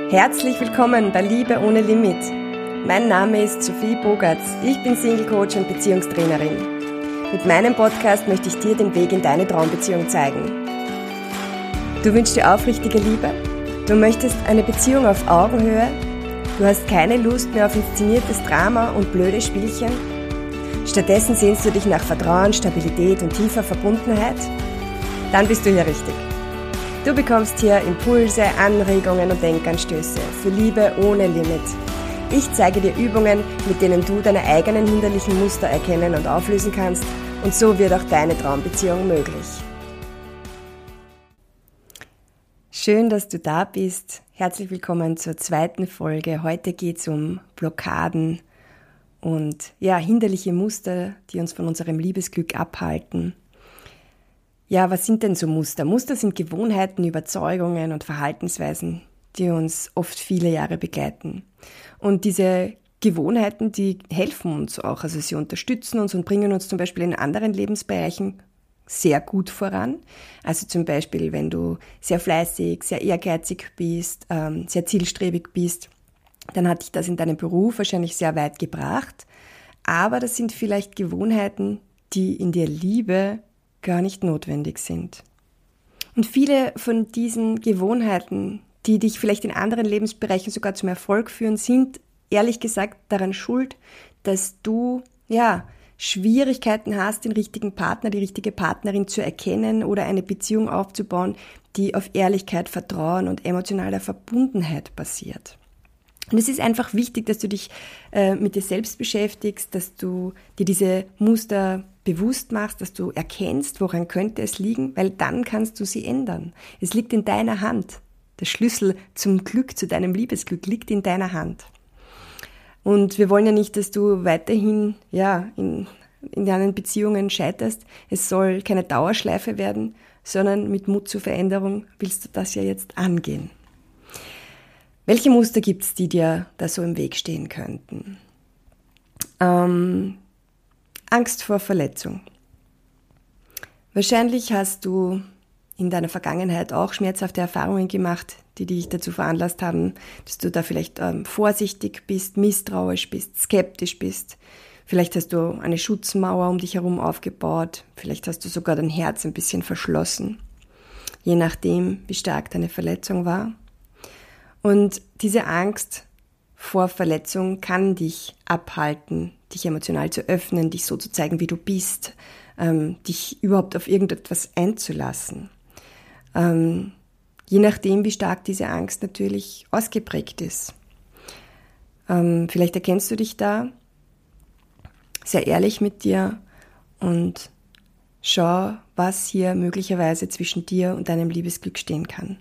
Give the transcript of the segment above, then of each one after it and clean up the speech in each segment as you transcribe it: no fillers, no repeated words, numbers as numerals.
Herzlich willkommen bei Liebe ohne Limit. Mein Name ist Sophie Bogartz. Ich bin Single-Coach und Beziehungstrainerin. Mit meinem Podcast möchte ich dir den Weg in deine Traumbeziehung zeigen. Du wünschst dir aufrichtige Liebe? Du möchtest eine Beziehung auf Augenhöhe? Du hast keine Lust mehr auf inszeniertes Drama und blöde Spielchen? Stattdessen sehnst du dich nach Vertrauen, Stabilität und tiefer Verbundenheit? Dann bist du hier richtig. Du bekommst hier Impulse, Anregungen und Denkanstöße für Liebe ohne Limit. Ich zeige dir Übungen, mit denen du deine eigenen hinderlichen Muster erkennen und auflösen kannst, und so wird auch deine Traumbeziehung möglich. Schön, dass du da bist. Herzlich willkommen zur zweiten Folge. Heute geht es um Blockaden und hinderliche Muster, die uns von unserem Liebesglück abhalten. Ja, was sind denn so Muster? Muster sind Gewohnheiten, Überzeugungen und Verhaltensweisen, die uns oft viele Jahre begleiten. Und diese Gewohnheiten, die helfen uns auch, also sie unterstützen uns und bringen uns zum Beispiel in anderen Lebensbereichen sehr gut voran. Also zum Beispiel, wenn du sehr fleißig, sehr ehrgeizig bist, sehr zielstrebig bist, dann hat dich das in deinem Beruf wahrscheinlich sehr weit gebracht. Aber das sind vielleicht Gewohnheiten, die in der Liebe gar nicht notwendig sind. Und viele von diesen Gewohnheiten, die dich vielleicht in anderen Lebensbereichen sogar zum Erfolg führen, sind ehrlich gesagt daran schuld, dass du Schwierigkeiten hast, den richtigen Partner, die richtige Partnerin zu erkennen oder eine Beziehung aufzubauen, die auf Ehrlichkeit, Vertrauen und emotionaler Verbundenheit basiert. Und es ist einfach wichtig, dass du dich mit dir selbst beschäftigst, dass du dir diese Muster bewusst machst, dass du erkennst, woran könnte es liegen, weil dann kannst du sie ändern. Es liegt in deiner Hand. Der Schlüssel zum Glück, zu deinem Liebesglück liegt in deiner Hand. Und wir wollen ja nicht, dass du weiterhin in deinen Beziehungen scheiterst. Es soll keine Dauerschleife werden, sondern mit Mut zur Veränderung willst du das ja jetzt angehen. Welche Muster gibt es, die dir da so im Weg stehen könnten? Angst vor Verletzung. Wahrscheinlich hast du in deiner Vergangenheit auch schmerzhafte Erfahrungen gemacht, die dich dazu veranlasst haben, dass du da vielleicht vorsichtig bist, misstrauisch bist, skeptisch bist. Vielleicht hast du eine Schutzmauer um dich herum aufgebaut. Vielleicht hast du sogar dein Herz ein bisschen verschlossen. Je nachdem, wie stark deine Verletzung war. Und diese Angst vor Verletzung kann dich abhalten, dich emotional zu öffnen, dich so zu zeigen, wie du bist, dich überhaupt auf irgendetwas einzulassen. Je nachdem, wie stark diese Angst natürlich ausgeprägt ist. Vielleicht erkennst du dich da, sehr ehrlich mit dir und schau, was hier möglicherweise zwischen dir und deinem Liebesglück stehen kann.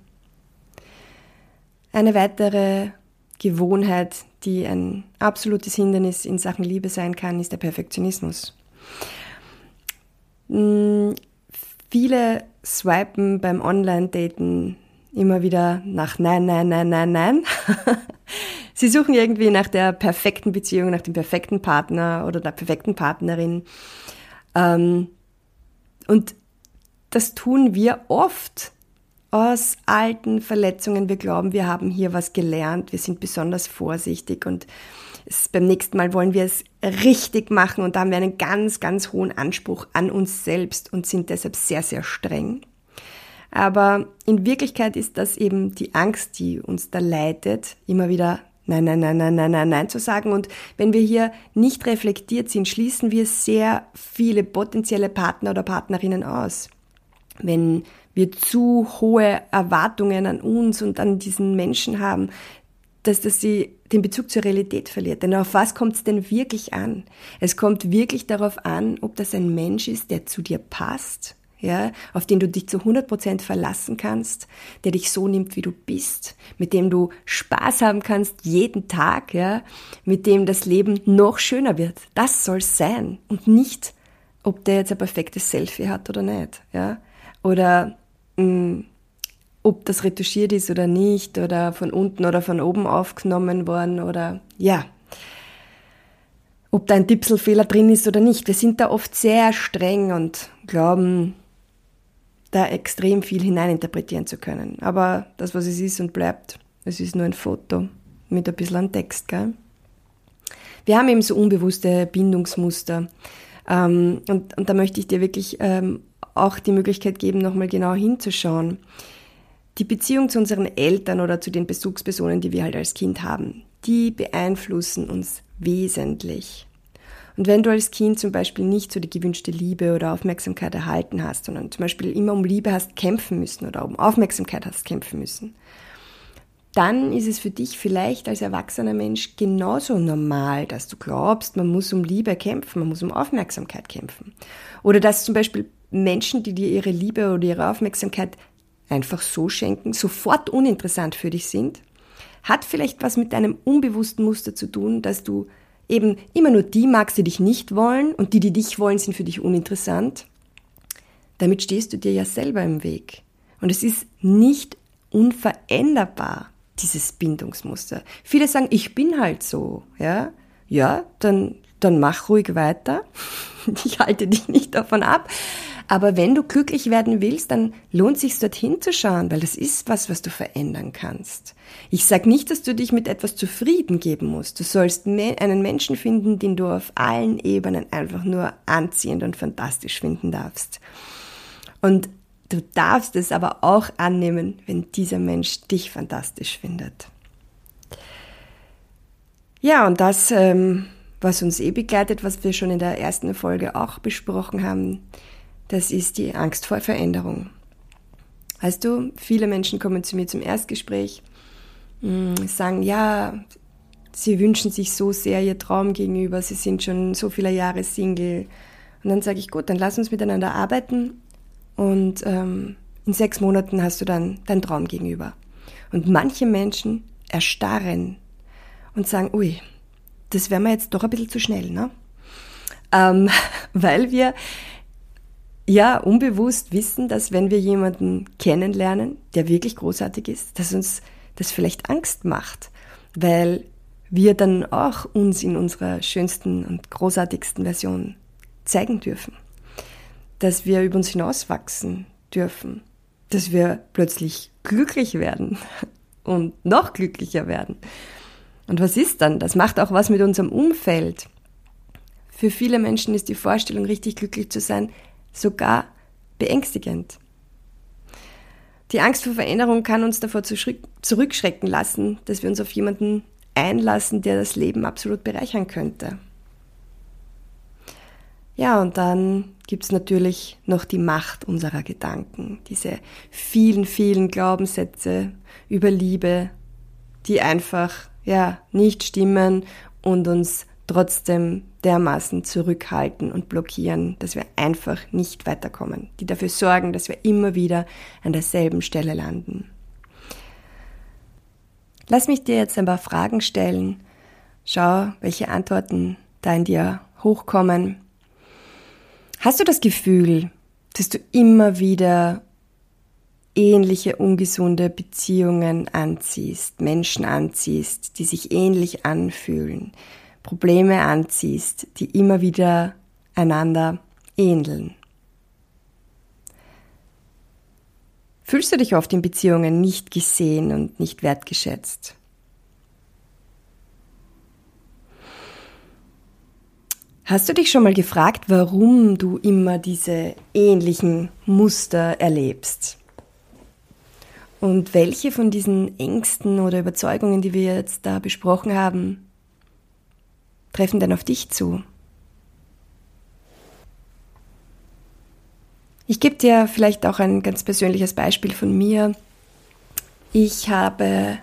Eine weitere Gewohnheit, die ein absolutes Hindernis in Sachen Liebe sein kann, ist der Perfektionismus. Viele swipen beim Online-Daten immer wieder nach Nein, Nein, Nein, Nein, Nein. Sie suchen irgendwie nach der perfekten Beziehung, nach dem perfekten Partner oder der perfekten Partnerin. Und das tun wir oft aus alten Verletzungen. Wir glauben, wir haben hier was gelernt, wir sind besonders vorsichtig und beim nächsten Mal wollen wir es richtig machen und da haben wir einen ganz, ganz hohen Anspruch an uns selbst und sind deshalb sehr, sehr streng. Aber in Wirklichkeit ist das eben die Angst, die uns da leitet, immer wieder Nein, Nein, Nein, Nein, Nein, Nein, Nein zu sagen. Und wenn wir hier nicht reflektiert sind, schließen wir sehr viele potenzielle Partner oder Partnerinnen aus. Wenn wir zu hohe Erwartungen an uns und an diesen Menschen haben, dass sie den Bezug zur Realität verliert. Denn auf was kommt es denn wirklich an? Es kommt wirklich darauf an, ob das ein Mensch ist, der zu dir passt, auf den du dich zu 100% verlassen kannst, der dich so nimmt, wie du bist, mit dem du Spaß haben kannst jeden Tag, mit dem das Leben noch schöner wird. Das soll es sein und nicht, ob der jetzt ein perfektes Selfie hat oder nicht, oder ob das retuschiert ist oder nicht oder von unten oder von oben aufgenommen worden oder ob da ein Tipselfehler drin ist oder nicht. Wir sind da oft sehr streng und glauben, da extrem viel hineininterpretieren zu können. Aber das, was es ist und bleibt, Es ist nur ein Foto mit ein bisschen an Text, gell? Wir haben eben so unbewusste Bindungsmuster. Und da möchte ich dir wirklich auch die Möglichkeit geben, nochmal genau hinzuschauen. Die Beziehung zu unseren Eltern oder zu den Bezugspersonen, die wir halt als Kind haben, die beeinflussen uns wesentlich. Und wenn du als Kind zum Beispiel nicht so die gewünschte Liebe oder Aufmerksamkeit erhalten hast, sondern zum Beispiel immer um Liebe hast kämpfen müssen oder um Aufmerksamkeit hast kämpfen müssen, dann ist es für dich vielleicht als erwachsener Mensch genauso normal, dass du glaubst, man muss um Liebe kämpfen, man muss um Aufmerksamkeit kämpfen. Oder dass zum Beispiel Menschen, die dir ihre Liebe oder ihre Aufmerksamkeit einfach so schenken, sofort uninteressant für dich sind, hat vielleicht was mit deinem unbewussten Muster zu tun, dass du eben immer nur die magst, die dich nicht wollen und die dich wollen, sind für dich uninteressant. Damit stehst du dir ja selber im Weg. Und es ist nicht unveränderbar, dieses Bindungsmuster. Viele sagen, ich bin halt so. Ja, dann mach ruhig weiter. Ich halte dich nicht davon ab. Aber wenn du glücklich werden willst, dann lohnt es sich, dorthin zu schauen, weil das ist was du verändern kannst. Ich sage nicht, dass du dich mit etwas zufrieden geben musst. Du sollst einen Menschen finden, den du auf allen Ebenen einfach nur anziehend und fantastisch finden darfst. Und du darfst es aber auch annehmen, wenn dieser Mensch dich fantastisch findet. Ja, und das, was uns begleitet, was wir schon in der ersten Folge auch besprochen haben, das ist die Angst vor Veränderung. Weißt du, viele Menschen kommen zu mir zum Erstgespräch, sagen, ja, sie wünschen sich so sehr ihr Traum gegenüber, sie sind schon so viele Jahre Single. Und dann sage ich, gut, dann lass uns miteinander arbeiten und in 6 Monaten hast du dann dein Traum gegenüber. Und manche Menschen erstarren und sagen, ui, das wäre mir jetzt doch ein bisschen zu schnell, ne? Weil wir ja unbewusst wissen, dass wenn wir jemanden kennenlernen, der wirklich großartig ist, dass uns das vielleicht Angst macht, weil wir dann auch uns in unserer schönsten und großartigsten Version zeigen dürfen, dass wir über uns hinauswachsen dürfen, dass wir plötzlich glücklich werden und noch glücklicher werden. Und was ist dann? Das macht auch was mit unserem Umfeld. Für viele Menschen ist die Vorstellung, richtig glücklich zu sein, sogar beängstigend. Die Angst vor Veränderung kann uns davor zurückschrecken lassen, dass wir uns auf jemanden einlassen, der das Leben absolut bereichern könnte. Ja, und dann gibt's natürlich noch die Macht unserer Gedanken, diese vielen, vielen Glaubenssätze über Liebe, die einfach nicht stimmen und uns trotzdem dermaßen zurückhalten und blockieren, dass wir einfach nicht weiterkommen, die dafür sorgen, dass wir immer wieder an derselben Stelle landen. Lass mich dir jetzt ein paar Fragen stellen. Schau, welche Antworten da in dir hochkommen. Hast du das Gefühl, dass du immer wieder ähnliche ungesunde Beziehungen anziehst, Menschen anziehst, die sich ähnlich anfühlen, Probleme anziehst, die immer wieder einander ähneln? Fühlst du dich oft in Beziehungen nicht gesehen und nicht wertgeschätzt? Hast du dich schon mal gefragt, warum du immer diese ähnlichen Muster erlebst? Und welche von diesen Ängsten oder Überzeugungen, die wir jetzt da besprochen haben, treffen denn auf dich zu? Ich gebe dir vielleicht auch ein ganz persönliches Beispiel von mir. Ich habe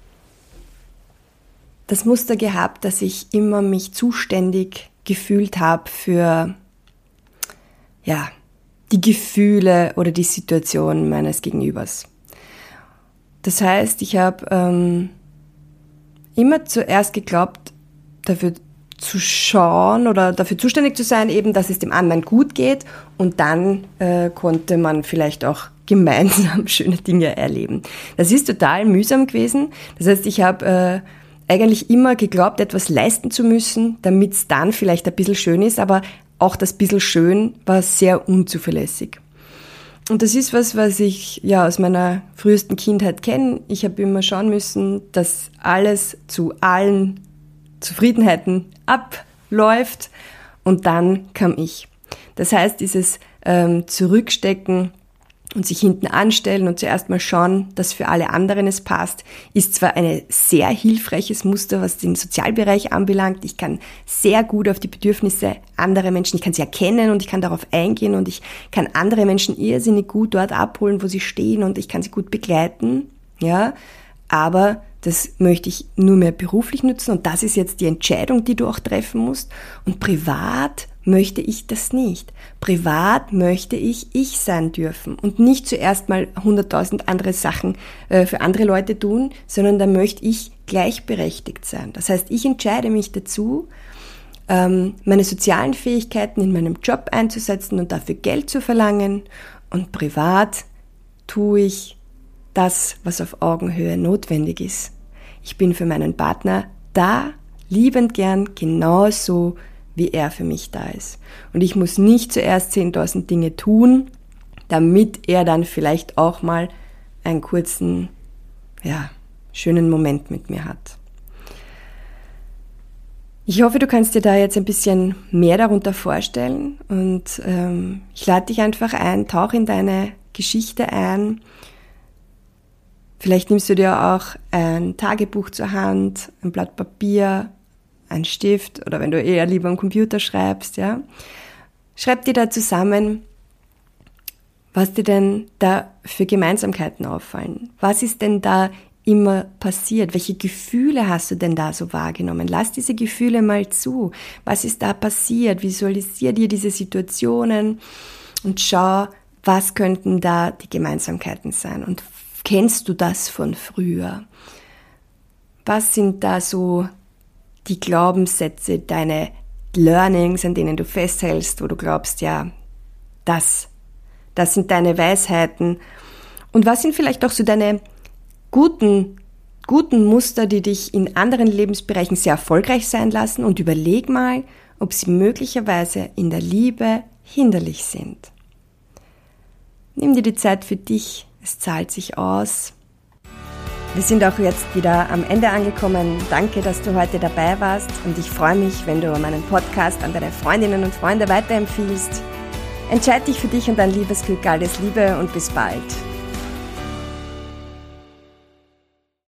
das Muster gehabt, dass ich immer mich zuständig gefühlt habe für die Gefühle oder die Situation meines Gegenübers. Das heißt, ich habe immer zuerst geglaubt, dafür zu schauen oder dafür zuständig zu sein, eben, dass es dem anderen gut geht, und dann konnte man vielleicht auch gemeinsam schöne Dinge erleben. Das ist total mühsam gewesen. Das heißt, ich habe eigentlich immer geglaubt, etwas leisten zu müssen, damit es dann vielleicht ein bisschen schön ist, aber auch das bisschen schön war sehr unzuverlässig. Und das ist was ich ja aus meiner frühesten Kindheit kenne. Ich habe immer schauen müssen, dass alles zu allen Zufriedenheiten abläuft und dann kam ich. Das heißt, dieses Zurückstecken und sich hinten anstellen und zuerst mal schauen, dass für alle anderen es passt, ist zwar ein sehr hilfreiches Muster, was den Sozialbereich anbelangt. Ich kann sehr gut auf die Bedürfnisse anderer Menschen, ich kann sie erkennen und ich kann darauf eingehen und ich kann andere Menschen irrsinnig gut dort abholen, wo sie stehen und ich kann sie gut begleiten, ja. Aber das möchte ich nur mehr beruflich nutzen und das ist jetzt die Entscheidung, die du auch treffen musst. Und privat möchte ich das nicht. Privat möchte ich sein dürfen und nicht zuerst mal 100.000 andere Sachen für andere Leute tun, sondern da möchte ich gleichberechtigt sein. Das heißt, ich entscheide mich dazu, meine sozialen Fähigkeiten in meinem Job einzusetzen und dafür Geld zu verlangen und privat tue ich das, was auf Augenhöhe notwendig ist. Ich bin für meinen Partner da, liebend gern, genauso wie er für mich da ist. Und ich muss nicht zuerst 10.000 Dinge tun, damit er dann vielleicht auch mal einen kurzen, schönen Moment mit mir hat. Ich hoffe, du kannst dir da jetzt ein bisschen mehr darunter vorstellen und ich lade dich einfach ein, tauch in deine Geschichte ein. Vielleicht nimmst du dir auch ein Tagebuch zur Hand, ein Blatt Papier, ein Stift oder wenn du eher lieber am Computer schreibst, ja. Schreib dir da zusammen, was dir denn da für Gemeinsamkeiten auffallen. Was ist denn da immer passiert? Welche Gefühle hast du denn da so wahrgenommen? Lass diese Gefühle mal zu. Was ist da passiert? Visualisier dir diese Situationen und schau, was könnten da die Gemeinsamkeiten sein? Und kennst du das von früher? Was sind da so die Glaubenssätze, deine Learnings, an denen du festhältst, wo du glaubst, ja, das sind deine Weisheiten? Und was sind vielleicht auch so deine guten Muster, die dich in anderen Lebensbereichen sehr erfolgreich sein lassen? Und überleg mal, ob sie möglicherweise in der Liebe hinderlich sind. Nimm dir die Zeit für dich. Es zahlt sich aus. Wir sind auch jetzt wieder am Ende angekommen. Danke, dass du heute dabei warst und ich freue mich, wenn du meinen Podcast an deine Freundinnen und Freunde weiterempfiehlst. Entscheid dich für dich und dein Liebesglück. Alles Liebe und bis bald.